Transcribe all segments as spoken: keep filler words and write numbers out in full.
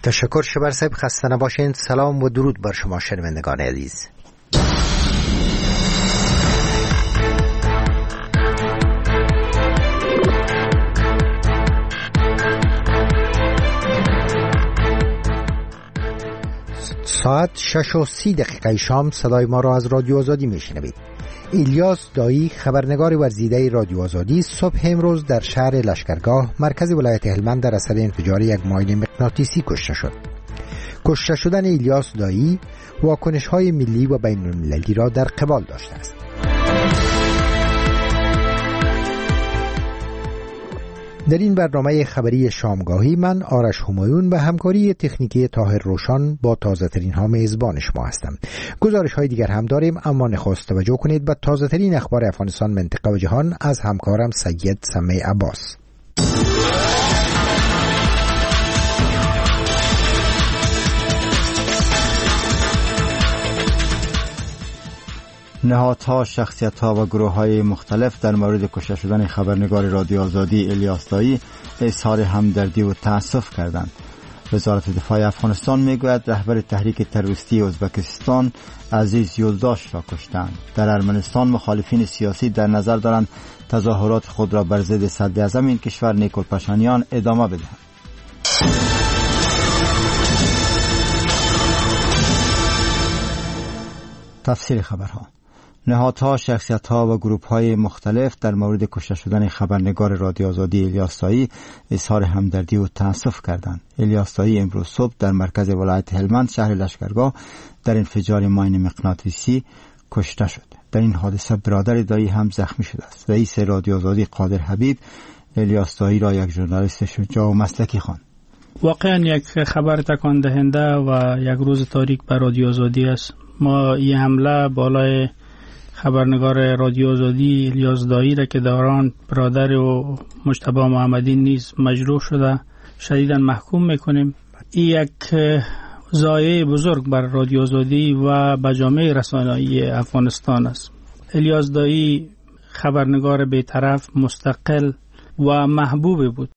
تشکر شبر صاحب، خسته نباشین. سلام و درود بر شما شنوندگان عزیز. ساعت شش و سی دقیقه شام صدای ما را از رادیو آزادی میشنوید. الیاس دایی، خبرنگار ورزیده رادیو آزادی، صبح امروز در شهر لشکرگاه مرکز ولایت هلمند در اثر انفجار یک ماین مغناطیسی کشته شد. کشته شدن الیاس دایی واکنش‌های ملی و بین المللی را در قبال داشته است. در این برنامه خبری شامگاهی من آرش همایون و همکاری تکنیکی طاهر روشان با تازه ترین ها میزبان شما هستم. گزارش های دیگر هم داریم، اما نخست توجه کنید به تازه ترین اخبار افغانستان، منطقه و جهان از همکارم سید سمی عباس. نهادها، شخصیت‌ها و گروه‌های مختلف در مورد کشته شدن خبرنگار رادیو آزادی الیاس دایی اظهار همدردی و تأسف کردند. وزارت دفاع افغانستان میگوید رهبر تحریک تروریستی ازبکستان عزیز یولداش را کشتند. در ارمنستان مخالفین سیاسی در نظر دارند تظاهرات خود را بر ضد صدراعظم این کشور نیکول پاشانیان ادامه بدهند. تفسیر خبرها. نهادها، شخصیت‌ها و گروه‌های مختلف در مورد کشته شدن خبرنگار رادیو آزادی الیاس دایی اظهار همدردی و تأسف کردند. الیاس دایی امروز صبح در مرکز ولایت هلمند شهر لشکرگاه در انفجار ماین مغناطیسی کشته شد. در این حادثه برادر دایی هم زخمی شده است. رئیس رادیو آزادی قادر حبیب الیاس دایی را یک ژورنالیست شجاع و مسلکی خواند. واقعا یک خبر تکان دهنده و یک روز تاریک بر رادیو آزادی است. ما این حمله بالای خبرنگار رادیو آزادی الیاس دایی را که داران برادر و مجتبی محمدی نیز مجروح شده شدیداً محکوم میکنیم. این یک ضایعه بزرگ بر رادیو آزادی و به جامعه رسانه‌ای افغانستان است. الیاس دایی خبرنگار بی‌طرف، مستقل و محبوب بود.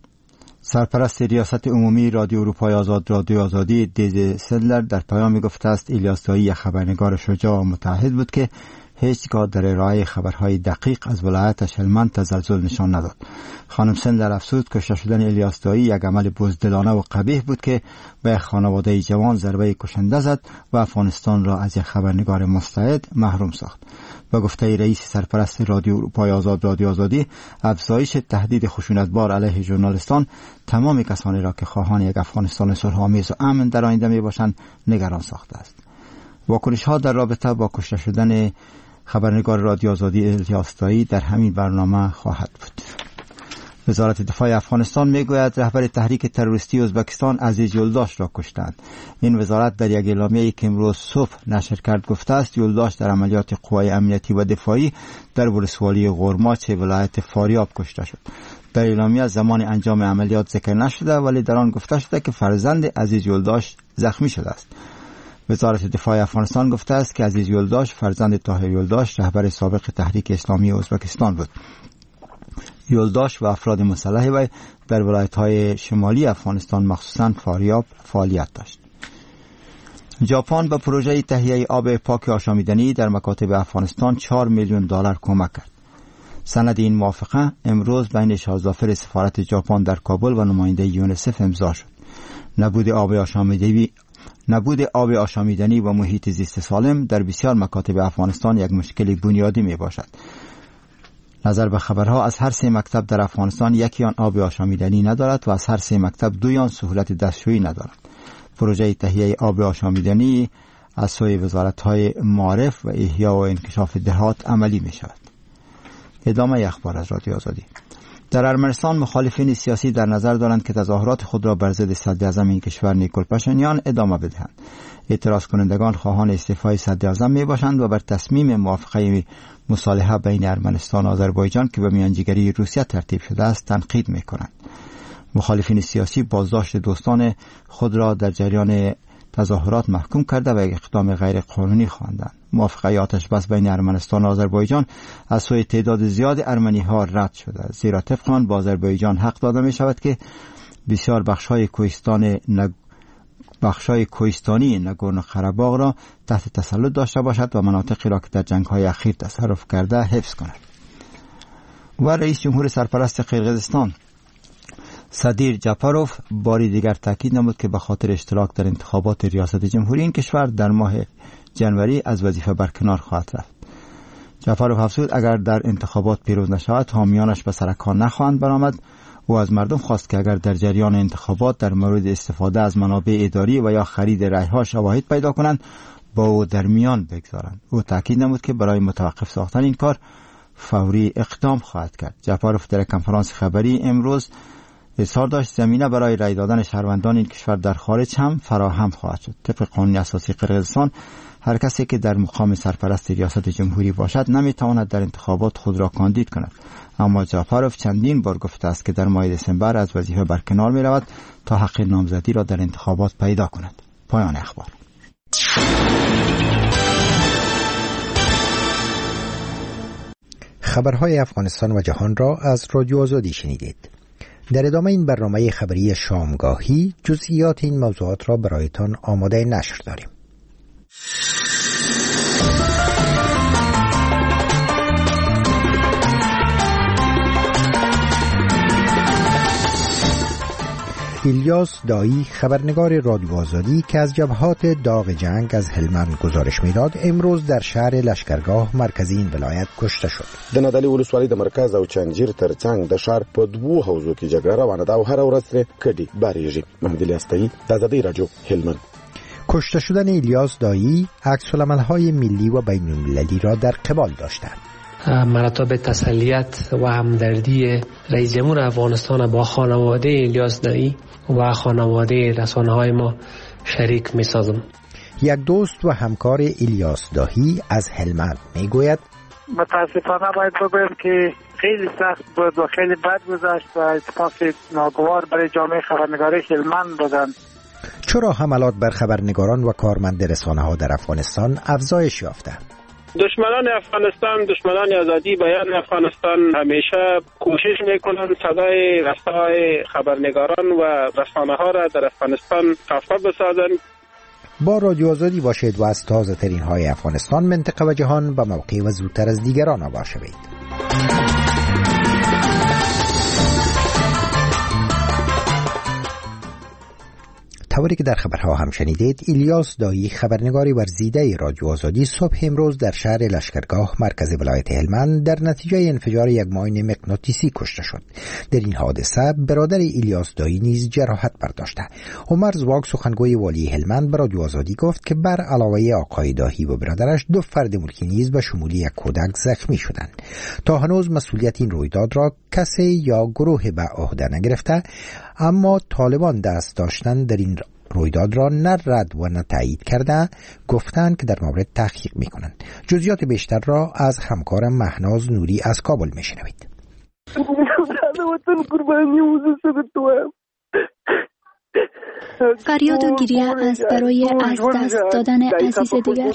سرپرست ریاست عمومی رادیو اروپای آزاد رادیو آزادی دیز سندلر در پیامی گفته است الیاس دایی یک خبرنگار شجاع و متعهد بود که هیچگاه در ارائه خبرهای دقیق از ولایتش هلمند تزلزل نشان نداد. خانم سندلر افزود کشته شدن الیاس دایی یک عمل بزدلانه و قبیح بود که به خانواده جوان ضربه کشنده زد و افغانستان را از یک خبرنگار مستعد محروم ساخت. با گفته رئیس سرپرست رادیو اروپای آزاد رادیو آزادی، افزایش تهدید خشونتبار علیه ژورنالیستان تمام کسانی را که خواهان یک افغانستان صلح‌آمیز و امن در آینده میباشند نگران ساخته است. واکنش‌ها در رابطه با کشته شدن خبرنگار رادیو آزادی الیاس دایی در همین برنامه خواهد بود. وزارت دفاع افغانستان میگوید رهبر تحریک تروریستی ازبکستان عزیز یولداش را کشتند. این وزارت در یک اعلامیه‌ای که امروز صبح نشر کرد گفته است یولداش در عملیات قوای امنیتی و دفاعی در ولسوالی غرماچ ولایت فاریاب کشته شد. در اعلامیه زمان انجام عملیات ذکر نشده، ولی در آن گفته شده که فرزند عزیز یولداش زخمی شده است. وزارت دفاع افغانستان گفته است که عزیز یولداش فرزند طاهر یولداش رهبر سابق تحریک اسلامی ازبکستان بود. یولداش و افراد مسلح وی در ولایت‌های شمالی افغانستان مخصوصاً فاریاب فعالیت داشت. ژاپن به پروژه تهیه آب پاک آشامیدنی در مکاتب افغانستان چهار میلیون دلار کمک کرد. سند این موافقه امروز بین شازدافر سفارت ژاپن در کابل و نماینده یونیسف امضا شد. نبود آب آشامیدنی نبود آب آشامیدنی و محیط زیست سالم در بسیار مکاتب افغانستان یک مشکل بنیادی می باشد. نظر به خبرها از هر سه مکتب در افغانستان یکی آن آب آشامیدنی ندارد و از هر سه مکتب دوی آن سهولت دستشویی ندارد. پروژه تهیه آب آشامیدنی از سوی وزارت‌های معارف و احیا و انکشاف دهات عملی می شود. ادامه اخبار از رادیو آزادی. در ارمنستان مخالفین سیاسی در نظر دارند که تظاهرات خود را بر ضد صدراعظم این کشور نیکول پاشانیان ادامه بدهند. اعتراض کنندگان خواهان استعفای صدراعظم می باشند و بر تصمیم موافقه مصالحه بین ارمنستان و آذربایجان که به میانجیگری روسیه ترتیب شده است تنقید می کنند. مخالفین سیاسی بازداشت دوستان خود را در جریان تظاهرات محکوم کرده و اقدام غیر قانونی خواندند. موافقه آتش بس بین ارمنستان و آذربایجان از سوی تعداد زیاد ارمنی ها رد شده، زیرا طبق آن با آذربایجان حق داده می شود که بسیار بخش های کوهستان بخشای کوهستانی نگورنو قره‌باغ را تحت تسلط داشته باشد و مناطقی را که در جنگ‌های اخیر تصرف کرده حفظ کند. و رئیس جمهور سرپرست قرقیزستان صدیر جاپاروف باری دیگر تاکید نمود که به خاطر اشتراک در انتخابات ریاست جمهوری این کشور در ماه جنوری از وظیفه برکنار خواهد رفت. جاپاروف افزود اگر در انتخابات پیروز نشود حامیانش به سر کار نخواهند برآمد. او از مردم خواست که اگر در جریان انتخابات در مورد استفاده از منابع اداری و یا خرید رای‌ها شواهد پیدا کنند با او در میان بگذارند. او تاکید نمود که برای متوقف ساختن این کار فوری اقدام خواهد کرد. جاپاروف در کنفرانس خبری امروز اظهار داشت زمینه برای رای دادن شهروندان این کشور در خارج هم فراهم خواهد شد. طبق قانون اساسی قرقیزستان هر کسی که در مقام سرپرست ریاست جمهوری باشد نمیتواند در انتخابات خود را کاندید کند. اما جاپاروف چندین بار گفته است که در ماه دسامبر از وظیفه برکنار می رود تا حق نامزدی را در انتخابات پیدا کند. پایان اخبار. خبرهای افغانستان و جهان را از رادیو آزادی شنیدید. در ادامه این برنامه خبری شامگاهی جزئیات این موضوعات را برایتان آماده نشر داریم. الیاس دایی خبرنگار رادیو آزادی که از جبهات داغ جنگ از هلمند گزارش میداد امروز در شهر لشکرگاه مرکزی این ولایت کشته شد. د نادعلي ولسوالۍ د مرکز او چنجیر ترڅنګ د ښار په دوو حوزو کې جګړه روانه ده او هر ورځ ترې کډې بارېږي. محمد الیاس دایی د آزادۍ رادیو هلمند. کشته شدن الیاس دایی عکس‌العمل‌های ملی و بین‌المللی را در قبال داشتند. مراتب تسلیت و همدردی رئیس جمهور افغانستان با خانواده الیاس دایی و خانواده رسانه‌های ما شریک می‌سازم. یک دوست و همکار الیاس دایی از هلمند میگوید متاسفانه باید بگویم که خیلی سخت بود و خیلی بد گذشت و اتفاق ناگوار برای جامعه خبرنگاری هلمند بودند. چرا حملات بر خبرنگاران و کارمند رسانه‌ها در افغانستان افزایش یافته؟ دشمنان افغانستان، دشمنان آزادی بیان افغانستان همیشه کوشش میکنند صدای رسای خبرنگاران و رسانه‌ها را در افغانستان خفه بسازند. با رادیو آزادی باشید و از تازه ترین های افغانستان، منطقه و جهان به موقع و زودتر از دیگران آگاه شوید. طوری که در خبرها هم شنیدید، الیاس دایی خبرنگاری ورزیده رادیو آزادی صبح امروز در شهر لشکرگاه مرکز ولایت هلمند در نتیجه انفجار یک ماین مغناطیسی کشته شد. در این حادثه برادر الیاس دایی نیز جراحت برداشته. عمر زواگ سخنگوی والی هلمند به رادیو آزادی گفت که بر علاوه آقای دایی و برادرش دو فرد ملکی نیز به شمول یک کودک زخمی شدند. تا هنوز مسئولیت این رویداد را کسی یا گروه به عهده نگرفته، اما طالبان دست داشتن در این رویداد را نه رد و نه تایید کرده، گفتند که در مورد تحقیق میکنند. جزئیات بیشتر را از همکارم مهناز نوری از کابل میشنوید. فریاد و گریه از برای از دست دادن عزیز دیگر.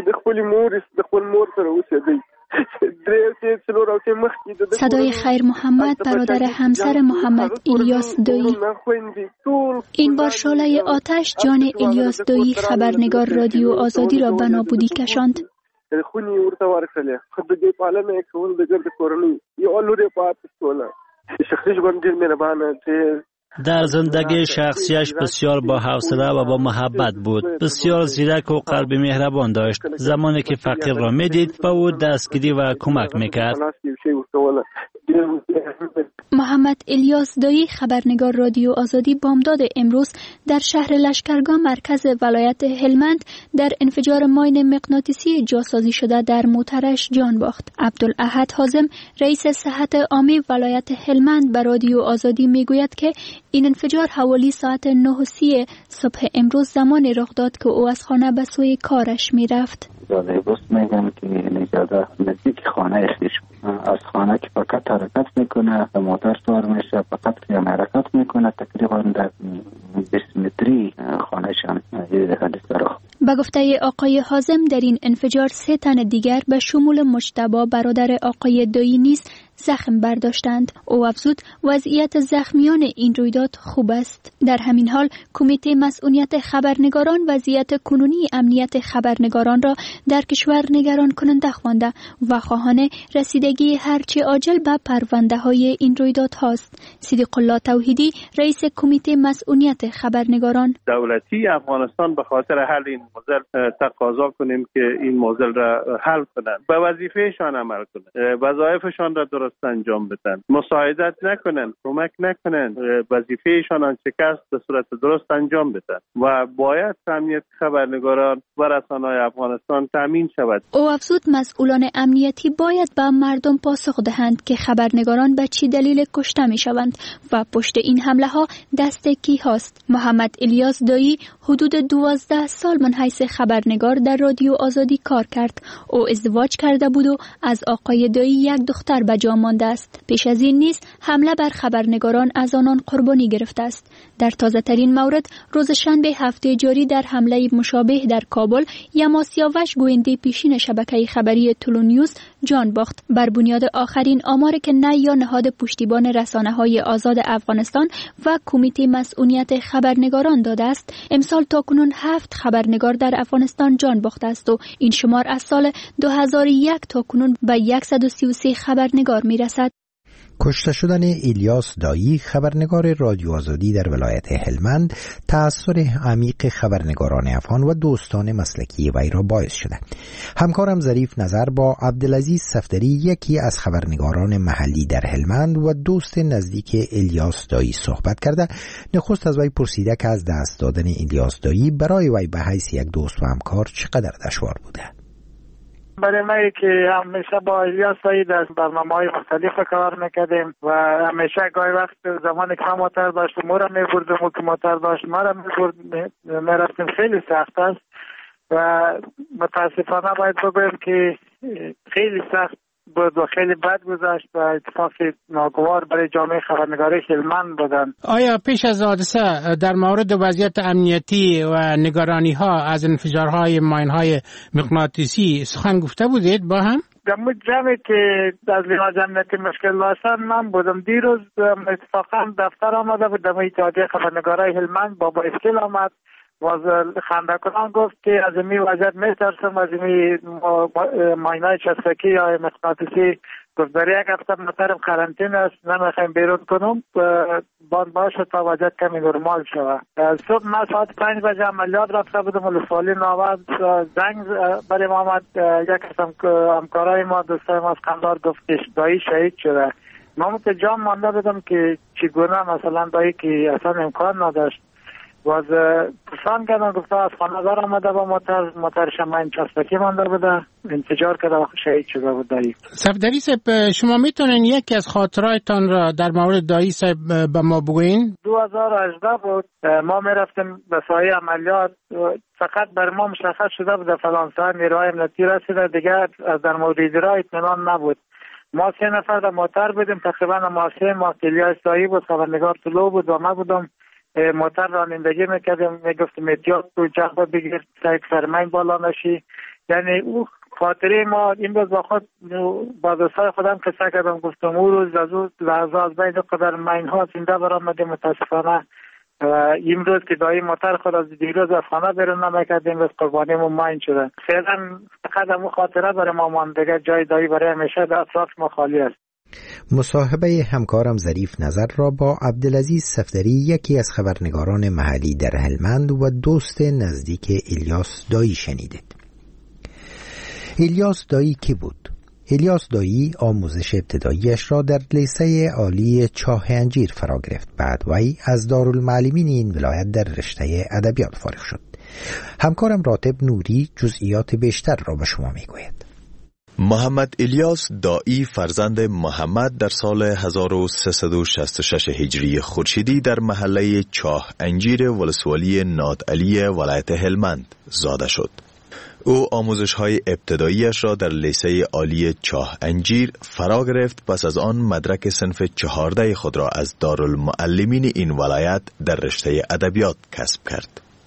صدای خیر محمد برادر همسر محمد الیاس دایی. این بار شعله آتش جان الیاس دایی خبرنگار رادیو آزادی را به نابودی کشاند. در زندگی شخصیش بسیار با حوصله و با محبت بود. بسیار زیرک و قلب مهربان داشت. زمانی که فقیر را میدید به او دستگیری و کمک میکرد. محمد الیاس دایی خبرنگار رادیو آزادی بامداد امروز در شهر لشکرگاه مرکز ولایت هلمند در انفجار ماین مغناطیسی جاسازی شده در موترش جان باخت. عبدالاحد حازم رئیس صحت عامه ولایت هلمند به رادیو آزادی میگوید که این انفجار حوالی ساعت نه و سی صبح امروز زمانی رخ داد که او از خانه به سوی کارش میرفت. زاده بست میگم که نجاده نزدیک خانه خیش از خانه که فقط حرکت میکنه و موتر سوار میشه، فقط که حرکت میکنه تقریبا در بیست متری خانه شان حادثه را. به گفته آقای حازم در این انفجار سه تن دیگر به شمول مجتبی برادر آقای دایی نیز زخم برداشتند. او افزود وضعیت زخمیان این رویداد خوب است. در همین حال کمیته مسئولیت خبرنگاران وضعیت کنونی امنیت خبرنگاران را در کشور نگران کننده خوانده و خواهان رسیدگی هرچه عاجل به پرونده های این رویداد هاست. صدیق الله توحیدی رئیس کمیته مسئولیت خبرنگاران: دولتی افغانستان به خاطر حل این موضوع تقاضا کنیم که این موضوع را حل کنند، به وظیفهشان عمل کنند، وظایفشان را درست انجام بدن، مساعدت نکنند، کمک نکنند، وظیفهشان آنچه به صورت درست انجام بدن و باید امنیت خبرنگاران و رسانه‌های افغانستان تامین شود. او افزود مسئولان امنیتی باید به مردم پاسخ دهند که خبرنگاران به چی دلیل کشته می شوند و پشت این حمله ها دست کی هاست. محمد الیاس دایی حدود دوازده سال من حیث خبرنگار در رادیو آزادی کار کرد. او ازدواج کرده بود و از آقای دایی یک دختر به جا مانده است. پیش از این نیز حمله بر خبرنگاران از آنان قربانی گرفته است. در تازه ترین مورد روز شنبه هفته جاری در حمله مشابه در کابل یما سیاوش گوینده پیشین شبکه خبری تولونیوز جان باخت. بر بنیاد آخرین آمار که نه یا نهاد پشتیبان رسانه‌های آزاد افغانستان و کمیته مسئولیت خبرنگاران داده است، امسال تاکنون هفت خبرنگار در افغانستان جان باخته است و این شمار از سال دو هزار و یک تاکنون به صد و سی و سه خبرنگار میرسد. کشته شدن الیاس دایی خبرنگار رادیو آزادی در ولایت هلمند تأثیر عمیق خبرنگاران افغان و دوستان مسلکی وی را باعث شده. همکارم ظریف نظر با عبدالعزیز صفدری یکی از خبرنگاران محلی در هلمند و دوست نزدیک الیاس دایی صحبت کرده. نخست از وی پرسیده که از دست دادن الیاس دایی برای وی به حیث یک دوست و همکار چقدر دشوار بوده. برای ما که همیشه با الیاس دایی در برنامه‌های مختلف کار میکردیم و همیشه گاهی وقت زمانی که ما موتر داشتیم ما را میبردیم و که موتر داشت ما را میبرد میرفتیم. خیلی سخت است و متاسفانه باید بگویم که خیلی سخت بود و خیلی بد گذشت و اتفاق ناگوار برای جامعه خبرنگاری هلمند بودن. آیا پیش از حادثه در مورد وضعیت امنیتی و نگرانی ها از انفجارهای ماینهای مغناطیسی سخن گفته بودید با هم؟ در جمعی که از لحاظ امنیتی مشکل داشتن من بودم. دیروز اتفاقا دفتر آمده بود در اتحادیه خبرنگارای هلمند بابا اسکیل آمد و خنده کنان گفت که از این وضعیت میترسم، از این ماینای چسبکی یا مغناطیسی گفت برای یک هفته محترم قرنطین است، نمیخوایم بیرون کنم باید باشه تا وضعیت کمی نرمال شود. صبح من ساعت پنج بجه عملیات رفته بودم و لسوالی نوبت زنگ برای ما آمد. یک از همکارای ما دوستای ما از قندار گفت که دایی شهید شده. ما متجام مانده بودم که چگونه مثلا دایی که اصلا امکان نداشت و از پرسان کردن گفته از خانه‌دار آمده با موتر موتر شماین چسبکی مانده بوده انفجار کرده و شهید شده بود دایی. صفدری صاحب شما میتونین یکی از خاطراتتان را در مورد دایی صاحب به ما بگوین؟ دو هزار و هجده بود ما میرفتیم به سایه عملیات فقط بر ما مشخص شده بود فلان ساعت نیروهای امنیتی رسیده دیگر از در مورد اجرا اطمینان نبود. ما سه نفر در موتر بودیم تقریبا ما سه ما الیاس دایی بود خبرنگار طلوع بود و ما بودم موتر رانندگی میکردیم میگفتیم احتیاط تو جغبه بگیر سایت فرمین بالا نشی. یعنی او خاطره ما این روز با خود با دوستای خودم قصه کردم گفتم او روز از او لحظه از بین قدر مین ها زنده برآمدیم متاسفانه این روز که دایی موتر خود از دیروز از خانه بیرون نمیکردیم روز قربانیمون مین شده. فعلا فقط همون خاطره برای ما مانده جای دایی برای همیشه در اطراف ما خالی است. مصاحبه همکارم ظریف نظر را با عبدالعزیز صفدری یکی از خبرنگاران محلی در هلمند و دوست نزدیک الیاس دایی شنیدید. الیاس دایی کی بود؟ الیاس دایی آموزش ابتداییش را در لیسه عالی چاه انجیر فرا گرفت. بعد وی از دارالمعلمین این ولایت در رشته ادبیات فارغ شد. همکارم راتب نوری جزئیات بیشتر را به شما میگوید. محمد الیاس دایی فرزند محمد در سال هزار و سیصد و شصت و شش هجری خورشیدی در محله چاه انجیر ولسوالی نادعلی ولایت هلمند زاده شد. او آموزش‌های ابتداییش را در لیسه عالی چاه انجیر فرا گرفت. پس از آن مدرک صنف چهارده خود را از دارالمعلمین این ولایت در رشته ادبیات کسب کرد.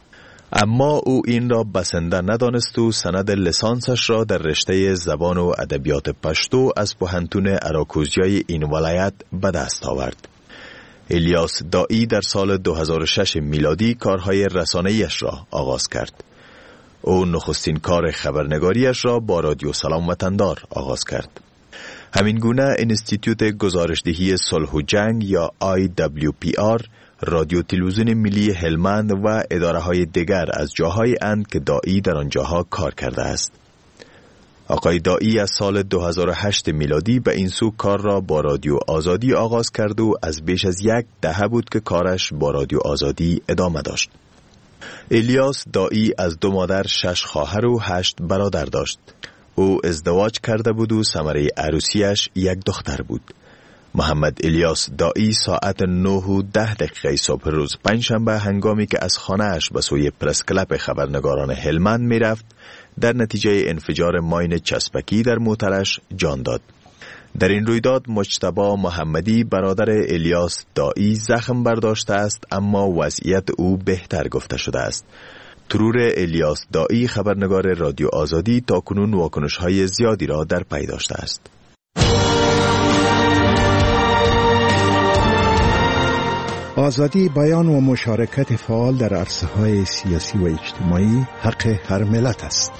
اما او این را بسنده ندانست و سند لیسانسش را در رشته زبان و ادبیات پشتو از پوهنتون اراکوزیای این ولایت به دست آورد. الیاس دایی در سال دو هزار و شش میلادی کارهای رسانه‌ایش را آغاز کرد. او نخستین کار خبرنگاریش را با رادیو سلام وطندار آغاز کرد. همین گونه انستیتوت گزارشدهی صلح و جنگ یا آی دبلیو پی آر، رادیو تلویزیون ملی هلمند و اداره های دیگر از جاهای اند که دایی در آنجاها کار کرده است. آقای دایی از سال دو هزار و هشت میلادی به این سو کار را با رادیو آزادی آغاز کرد و از بیش از یک دهه بود که کارش با رادیو آزادی ادامه داشت. الیاس دایی از دو مادر شش خواهر و هشت برادر داشت. او ازدواج کرده بود و ثمره عروسیش یک دختر بود. محمد الیاس دایی ساعت نه و ده دقیقه صبح روز پنجشنبه هنگامی که از خانه‌اش به سوی پرس کلب خبرنگاران هلمند می رفت، در نتیجه انفجار ماین چسبکی در موترش جان داد. در این رویداد مجتبی محمدی برادر الیاس دایی زخم برداشته است، اما وضعیت او بهتر گفته شده است. ترور الیاس دایی خبرنگار رادیو آزادی تاکنون واکنش‌های زیادی را در پی داشته است. آزادی بیان و مشارکت فعال در عرصه‌های سیاسی و اجتماعی حق هر ملت است.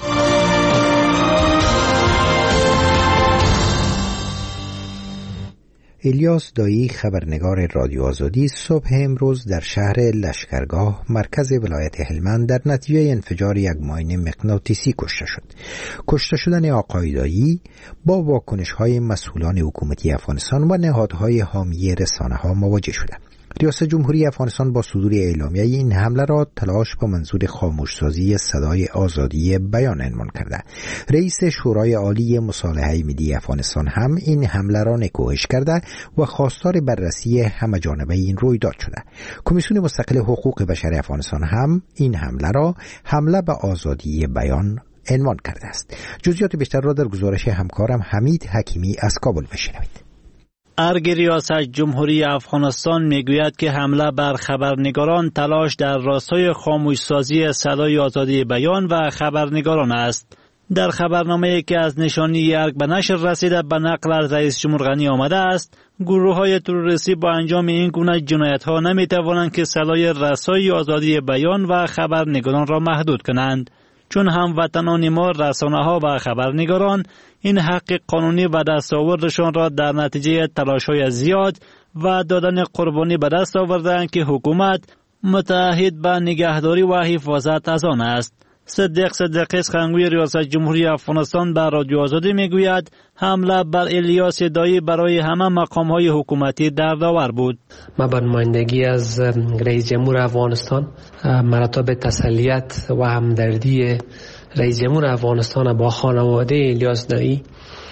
الیاس دایی خبرنگار رادیو آزادی صبح امروز در شهر لشکرگاه مرکز ولایت هلمند در نتیجه انفجار یک ماین مغناطیسی کشته شد. کشته شدن آقای دایی با واکنش‌های مسئولان حکومتی افغانستان و نهادهای حامی رسانه‌ها مواجه شده. ریاست جمهوری افغانستان با صدور اعلامیه این حمله را تلاش با منظور خاموشسازی صدای آزادی بیان عنوان کرده. رئیس شورای عالی مصالحه ملی افغانستان هم این حمله را نکوهش کرده و خواستار بررسی همه‌جانبه این رویداد شده. کمیسیون مستقل حقوق بشر افغانستان هم این حمله را حمله به آزادی بیان عنوان کرده است. جزئیات بیشتر را در گزارش همکارم حمید حکیمی از کابل بشنوید. ارگ ریاست جمهوری افغانستان میگوید که حمله بر خبرنگاران تلاش در راستای خاموشسازی صدای آزادی بیان و خبرنگاران است. در خبرنامه‌ای که از نشانی ارگ به نشر رسیده به نقل از رئیس جمهور غنی آمده است، گروه‌های تروریستی با انجام این گونه جنایت‌ها نمی‌توانند که صدای رسای آزادی بیان و خبرنگاران را محدود کنند، چون هموطنان ما رسانه‌ها و خبرنگاران این حق قانونی و دستاوردشان را در نتیجه تلاش‌های زیاد و دادن قربانی به دست آوردند که حکومت متعهد به نگهداری و حفاظت از آن است. صدیق صدیقی سخنگوی ریاست جمهوری افغانستان به رادیو آزادی میگوید حمله بر الیاس دایی برای همه مقام‌های حکومتی دردآور بود. ما به نمایندگی از رئیس جمهور افغانستان مراتب تسلیت و همدردی رئیس جمهور افغانستان با خانواده الیاس دایی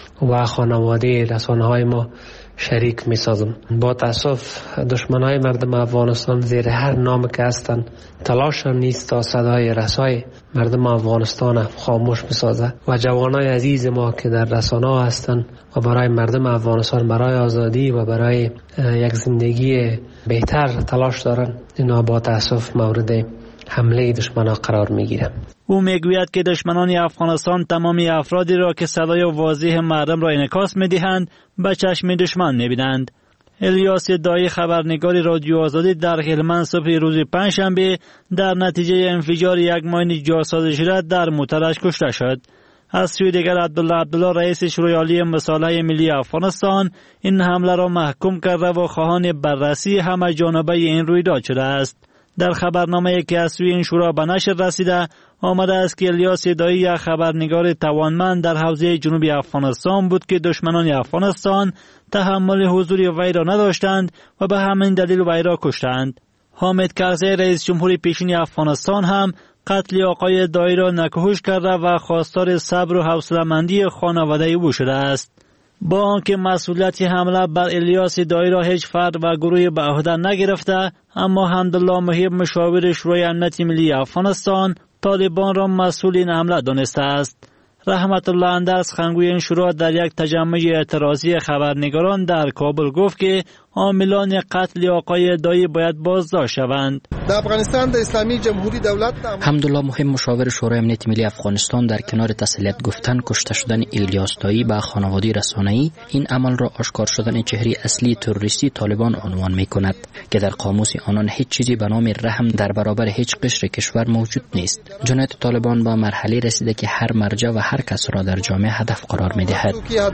و خانواده رسانه‌های ما شریک می سازم. با تاسف دشمنای مردم افغانستان زیر هر نام که هستند تلاش نیست تا صدای رسای مردم افغانستان خاموش بسازه و جوانای عزیز ما که در رسانه هستند و برای مردم افغانستان برای آزادی و برای یک زندگی بهتر تلاش دارند، اینا با تاسف مورد حمله دشمنان قرار میگیره. او میگوید که دشمنان افغانستان تمامی افرادی را که صدای واضح مردم را انعکاس میدهند به چشم دشمن میبینند. الیاس دایی خبرنگار رادیو آزادی در هلمند صبح روز پنجشنبه در نتیجه انفجار یک ماین جاسازی شده در موترش کشته شد. از سوی دیگر عبدالله عبدالله رئیس شورای عالی مصالحه ملی افغانستان این حمله را محکوم کرده و خواهان بررسی همه جانبه این رویداد شده است. در خبرنامه‌ای که از سوی این شورا به نشر رسیده آمده است که الیاس دایی یک خبرنگار توانمند در حوزه جنوبی افغانستان بود که دشمنان افغانستان تحمل حضور وی را نداشتند و به همین دلیل وی را کشتند. حامد کرزی رئیس جمهوری پیشین افغانستان هم قتل آقای دایی را نکوهش کرده و خواستار صبر و حوصله‌مندی خانواده او شده است. با آنکه مسئولیت حمله بر الیاس دایی را هیچ فرد و گروهی به عهده نگرفته، اما حمدالله محیب مشاور شورای امنیت ملی افغانستان طالبان را مسئول این حمله دانسته است. رحمت الله اندر سخنگوی این شورا در یک تجمع اعتراضی خبرنگاران در کابل گفت که عاملان قتل آقای دایی باید بازداشت شوند. در افغانستان د اسلامی جمهوری دولت حمدالله مهم مشاور شورای امنیت ملی افغانستان در کنار تسلیت گفتن کشته شدن الیاس دایی به خانواده رسانه‌ای این عمل را آشکار شدن چهره اصلی تروریستی طالبان عنوان می‌کند که در قاموس آنان هیچ چیزی به نام رحم در برابر هیچ قشر کشور موجود نیست. جنایت طالبان به مرحله رسیده که هر مرجع و هر کس را در جامعه هدف قرار می‌دهد.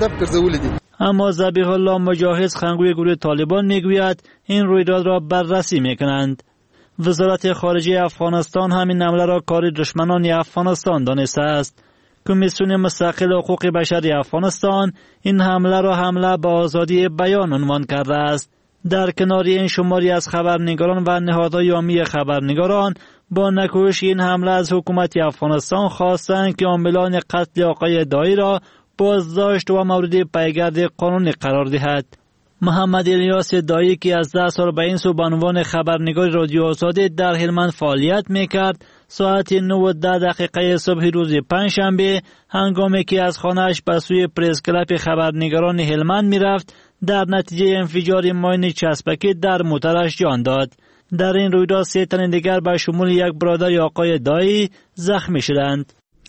اما ذبیح الله مجاهد خنگوی گروه طالبان میگوید این رویداد را بررسی میکنند. وزارت خارجه افغانستان همین حمله را کار دشمنان افغانستان دانسته است. کمیسیون مستقل حقوق بشری افغانستان این حمله را حمله به آزادی بیان عنوان کرده است. در کنار این شماری از خبرنگاران و نهادهای عامی خبرنگاران با نکوهش این حمله از حکومت افغانستان خواستند که عاملان قتل آقای دایی را بازداشت و مورد پیگرد قانونی قرار دهد. محمد الیاس دایی که از ده سال به این سو به عنوان خبرنگار رادیو آزادی در هلمند فعالیت میکرد، ساعت نه و ده دقیقه صبح روز پنجشنبه هنگامی که از خانه‌اش به سوی پرس کلاب خبرنگاران هلمند میرفت، در نتیجه انفجار ماین چسبکی در موترش جان داد. در این رویداد سه تن دیگر به شمول یک برادر آقای دایی زخمی شدند.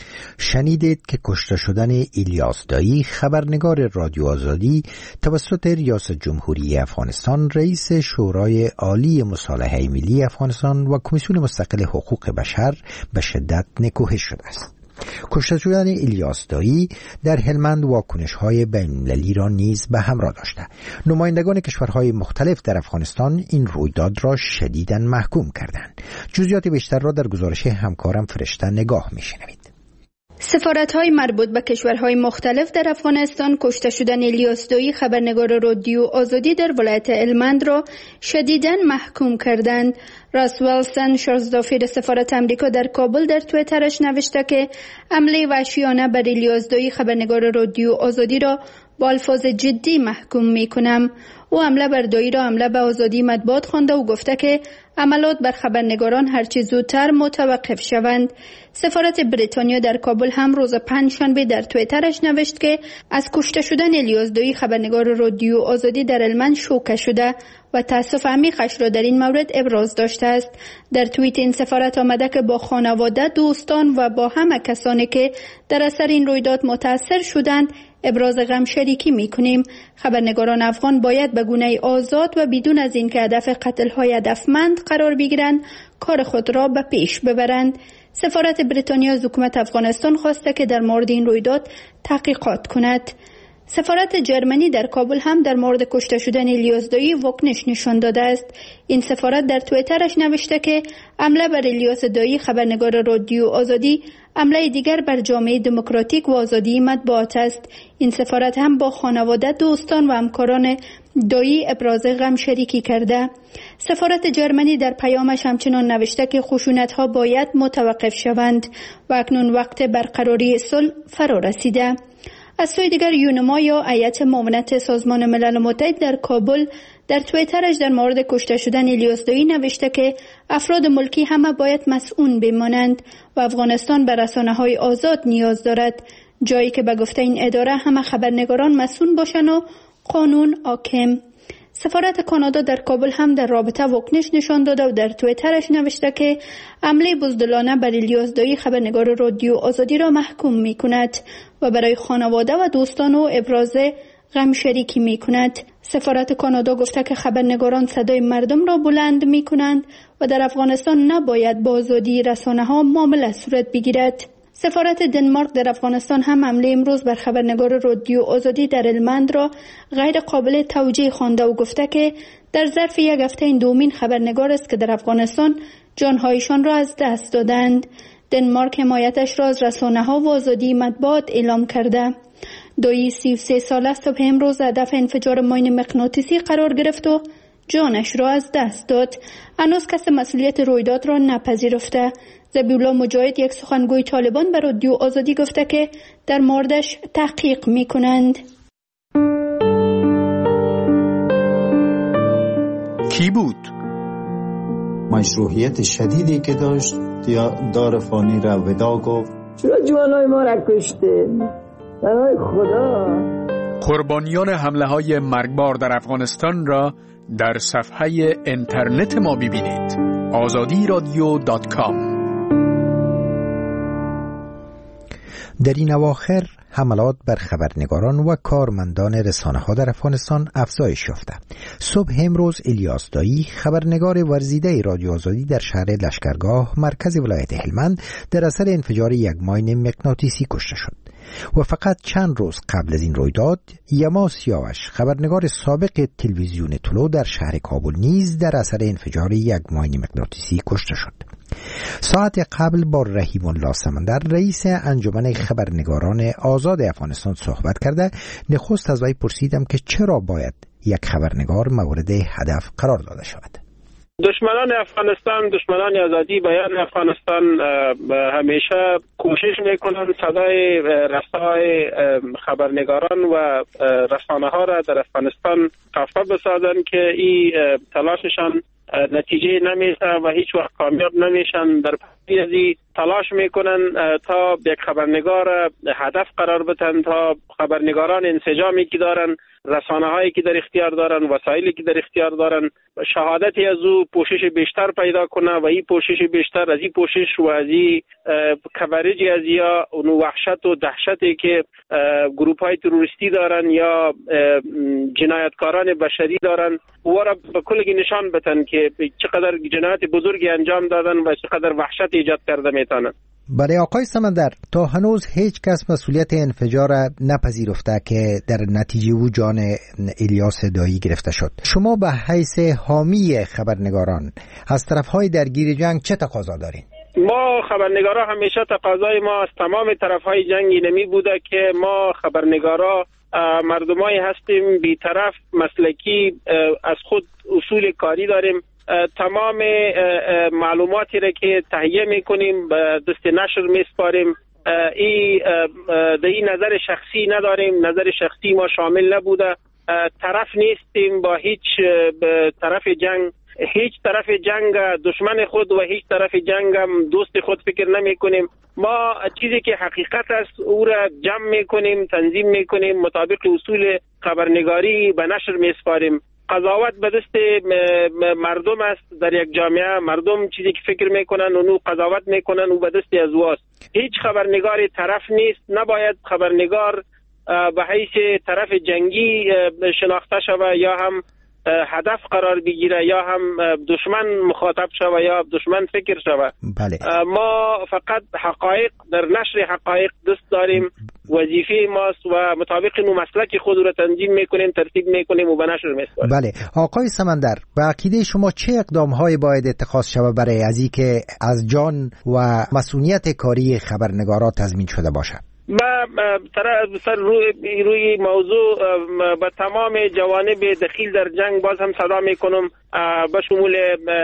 شنیدید که کشته شدن الیاس دایی خبرنگار رادیو آزادی توسط ریاست جمهوری افغانستان، رئیس شورای عالی مصالحه ملی افغانستان و کمیسیون مستقل حقوق بشر به شدت نکوهش شده است. کشته شدن الیاس دایی در هلمند واکنش‌های بین‌المللی را نیز به همراه داشته. نمایندگان کشورهای مختلف در افغانستان این رویداد را شدیداً محکوم کردند. جزئیات بیشتر را در گزارش همکارم فرشته نگاه می‌شنوید. سفارت‌های مربوط به کشورهای مختلف در افغانستان کشته شدن الیاس دایی خبرنگار رادیو آزادی در ولایت هلمند را شدیداً محکوم کردند. راس ویلسون، شازدافیر سفارت امریکا در کابل، در توییترش نوشته که حمله وحشیانه بر الیاس دایی خبرنگار رادیو آزادی را با الفاظ جدی محکوم می‌کنم. او حمله بر دایی را حمله به آزادی مطبوعات خوانده و گفته که عملات بر خبرنگاران هرچه زودتر متوقف شوند. سفارت بریتانیا در کابل هم روز پنجشنبه در توییترش نوشت که از کشته شدن الیاس دایی خبرنگار رادیو آزادی در هلمند شوکه شده و تأسف عمیقش را در این مورد ابراز داشته است. در توییت این سفارت آمده که با خانواده، دوستان و با همه کسانی که در اثر این رویداد متاثر شدند ابراز غم شریکی می‌کنیم. خبرنگاران افغان باید به گونه آزاد و بدون از اینکه هدف قتل‌های هدفمند قرار بگیرند کار خود را به پیش ببرند. سفارت بریتانیا از حکومت افغانستان خواسته که در مورد این رویداد تحقیقات کند. سفارت جرمنی در کابل هم در مورد کشته شدن الیاس دایی واکنش نشان داده است. این سفارت در توییترش نوشته که حمله بر الیاس دایی خبرنگار رادیو آزادی حمله دیگر بر جامعه دموکراتیک و آزادی مطبوعات است. این سفارت هم با خانواده، دوستان و همکاران دایی ابراز غم شریکی کرده. سفارت جرمنی در پیامش همچنان نوشته که خشونت‌ها باید متوقف شوند و اکنون وقت برقراری صلح فرا رسیده. از سوی دیگر یونما یا هیئت معاونت سازمان ملل متحد در کابل در توییترش در مورد کشته شدن الیاس دایی نوشته که افراد ملکی همه باید مسئول بمانند و افغانستان به رسانه‌های آزاد نیاز دارد، جایی که به گفته این اداره همه خبرنگاران مسئول باشند و قانون حاکم. سفارت کانادا در کابل هم در رابطه واکنش نشان داده و در توییترش نوشته که حمله بزدلانه بر الیاس دایی خبرنگار رادیو آزادی را محکوم می کند و برای خانواده و دوستان او ابراز غم شریکی می کند. سفارت کانادا گفته که خبرنگاران صدای مردم را بلند می کنند و در افغانستان نباید با آزادی رسانه ها معامله صورت بگیرد. سفارت دنمارک در افغانستان هم حمله امروز بر خبرنگار رادیو آزادی در هلمند را غیر قابل توجیه خوانده و گفته که در ظرف یک هفته این دومین خبرنگار است که در افغانستان جانهایشان را از دست دادند. دنمارک حمایتش را از رسانه‌ها و آزادی مطبوعات اعلام کرده. دایی سی و سه ساله صبح امروز هدف انفجار ماین مغناطیسی قرار گرفت و جانش را از دست داد. هنوز کس مسئولیت رویداد را نپذیرفته. ذبیح الله مجاهد، یک سخنگوی طالبان، به رادیو آزادی گفته که در موردش تحقیق می کنند. کی بود؟ مشروعیت شدیدی که داشت یا دار فانی را ودا گفت. چرا جوانای ما را کشته؟ برای خدا. قربانیان حمله های مرگبار در افغانستان را در صفحه اینترنت ما ببینید آزادی رادیو دات کام. در این اواخر حملات بر خبرنگاران و کارمندان رسانه‌ها در افغانستان افزایش یافته. صبح امروز الیاس دایی خبرنگار ورزیده رادیو آزادی در شهر لشکرگاه مرکز ولایت هلمند در اثر انفجار یک ماین مغناطیسی کشته شد و فقط چند روز قبل از این رویداد یما سیاوش خبرنگار سابق تلویزیون طلوع در شهر کابل نیز در اثر انفجار یک ماین مغناطیسی کشته شد. ساعت قبل با رحیم الله سمندر رئیس انجمن خبرنگاران آزاد افغانستان صحبت کرده نخست از وی پرسیدم که چرا باید یک خبرنگار مورد هدف قرار داده شود. دشمنان افغانستان، دشمنان آزادی بیان افغانستان همیشه کوشش میکنند صدای رسای خبرنگاران و رسانه ها را در افغانستان خفه بسازند که این تلاششان نتیجه نمیشه و هیچ وقت کامیاب نمیشن. در پی از این تلاش میکنن تا یک خبرنگار هدف قرار بدن، تا خبرنگاران انسجامی که دارن، رسانه هایی که در اختیار دارن، وسایلی که در اختیار دارن، شهادتی از او پوشش بیشتر پیدا کنه و این پوشش بیشتر از این پوشش و از این کوریج از یا اون وحشت و دهشتی که گروپ های تروریستی دارن یا جنایتکاران بشری دارن و را به کلگی نشان بدن که چقدر جنایت بزرگی انجام دادن و چقدر وحشت ایجاد کرده میتونن. برای آقای سمندر، تا هنوز هیچ کس مسئولیت انفجار نپذیرفته که در نتیجه او جان الیاس دایی گرفته شد. شما به حیث حامی خبرنگاران از طرفهای درگیر جنگ چه تقاضا دارین؟ ما خبرنگارا همیشه تقاضای ما از تمام طرفهای جنگ نمی بوده که ما خبرنگارا مردمایی هستیم بی‌طرف، مسلکی، از خود اصول کاری داریم. تمام معلوماتی را که تهیه میکنیم به دست نشر میسپاریم. این در این نظر شخصی نداریم، نظر شخصی ما شامل نبوده. طرف نیستیم با هیچ طرف جنگ، هیچ طرف جنگ دشمن خود و هیچ طرف جنگ هم دوست خود فکر نمی کنیم. ما چیزی که حقیقت است او را جمع میکنیم، تنظیم میکنیم، مطابق اصول خبرنگاری به نشر میسپاریم. قضاوت به دست مردم است. در یک جامعه مردم چیزی که فکر میکنن اونو قضاوت میکنن و به دست از واست. هیچ خبرنگاری طرف نیست. نباید خبرنگار به حیث طرف جنگی شناخته شود یا هم هدف قرار بگیره یا هم دشمن مخاطب شود یا دشمن فکر شود. بله. ما فقط حقایق در نشر حقایق دست داریم. وظیفه ماست و مطابق نو مسلک خود را تنظیم میکنیم، ترتیب میکنیم و به نشر میسپاریم. بله. آقای سمندر، به عقیده شما چه اقدام‌هایی باید اتخاذ شود برای از اینکه از جان و مسئولیت کاری خبرنگارا تضمین شده باشد؟ ما سر روی, روی موضوع به تمام جوانب دخیل در جنگ باز هم صدا میکنم، به شمول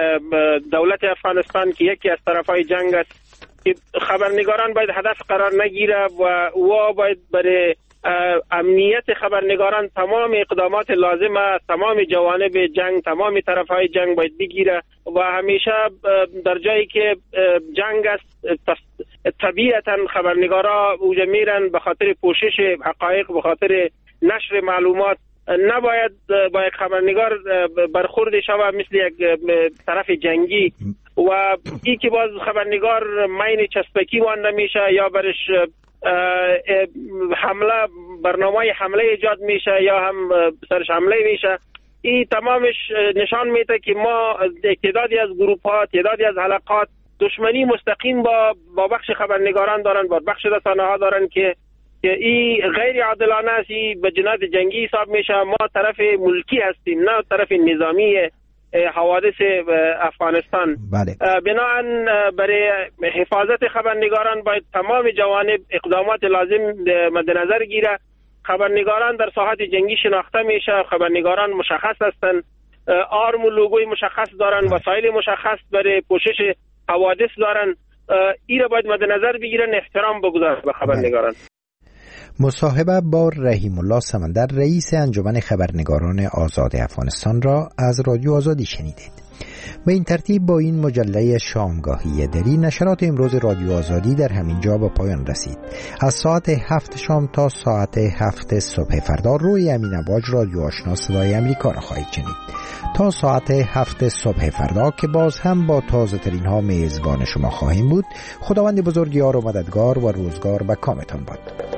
دولت افغانستان که یکی از طرفای جنگ است، که خبرنگاران باید هدف قرار نگیره و او باید برای امنیت خبرنگاران تمام اقدامات لازمه، تمام جوانب جنگ، تمام طرفهای جنگ باید بگیره و همیشه در جایی که جنگ است طبیعتا خبرنگارا اوجا میرن به خاطر پوشش حقایق، به خاطر نشر معلومات. نباید با یک خبرنگار برخورد شود مثل یک طرف جنگی و ای که باز خبرنگار مین چسبکی وانده میشه یا برش حمله برنامه حمله ایجاد میشه یا هم سرش حمله میشه. این تمامش نشان میده که ما تعدادی از گروپ ها، تعدادی از حلقات دشمنی مستقیم با با بخش خبرنگاران دارن، با بخش رسانه ها دارن که که این غیر عادلانه است، به جنایت جنگی حساب میشه. ما طرف ملکی هستیم نه طرف نظامی حوادث افغانستان. بله. بنابراین برای حفاظت خبرنگاران باید تمام جوانب اقدامات لازم مد نظر گیره. خبرنگاران در ساحت جنگی شناخته میشه، خبرنگاران مشخص هستند، آرم و لوگوی مشخص دارن، وسایل مشخص برای پوشش حوادث دارن. این را باید مد نظر بگیرن، احترام بگذارن به خبرنگاران. مصاحبه با رحیم الله سمندر رئیس انجمن خبرنگاران آزاد افغانستان را از رادیو آزادی شنیدید. به این ترتیب با این مجله شامگاهی دری نشرات امروز رادیو آزادی در همین جا به پایان رسید. از ساعت هفت شام تا ساعت هفت صبح فردا روی امین امواج رادیو آشنا صدای امریکا را خواهید شنید. تا ساعت هفت صبح فردا که باز هم با تازه ترین ها میزبان شما خواهیم بود. خداوند بزرگ یار و مددگار و روزگار به کامتان باد.